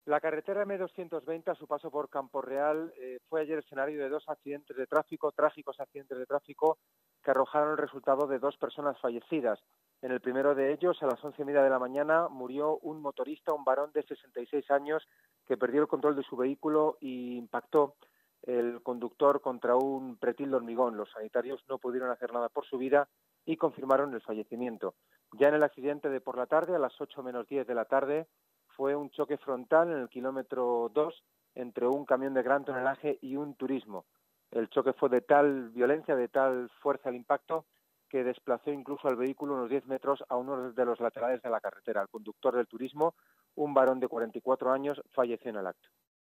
La carretera M220 a su paso por Campo Real fue ayer escenario de dos accidentes de tráfico, trágicos accidentes de tráfico, que arrojaron el resultado de dos personas fallecidas. En el primero de ellos, a las 11:30 de la mañana, murió un motorista, un varón de 66 años, que perdió el control de su vehículo y impactó el conductor contra un pretil de hormigón. Los sanitarios no pudieron hacer nada por su vida y confirmaron el fallecimiento. Ya en el accidente de por la tarde, a las 8 menos 10 de la tarde, fue un choque frontal en el kilómetro 2 entre un camión de gran tonelaje y un turismo. El choque fue de tal violencia, de tal fuerza el impacto, que desplazó incluso al vehículo unos 10 metros a uno de los laterales de la carretera. El conductor del turismo, un varón de 44 años, falleció en el acto.